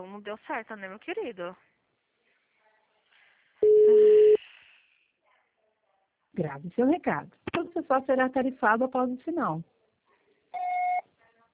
então não deu certo, né, meu querido? Grave seu recado. Todo acessório será tarifado após o sinal.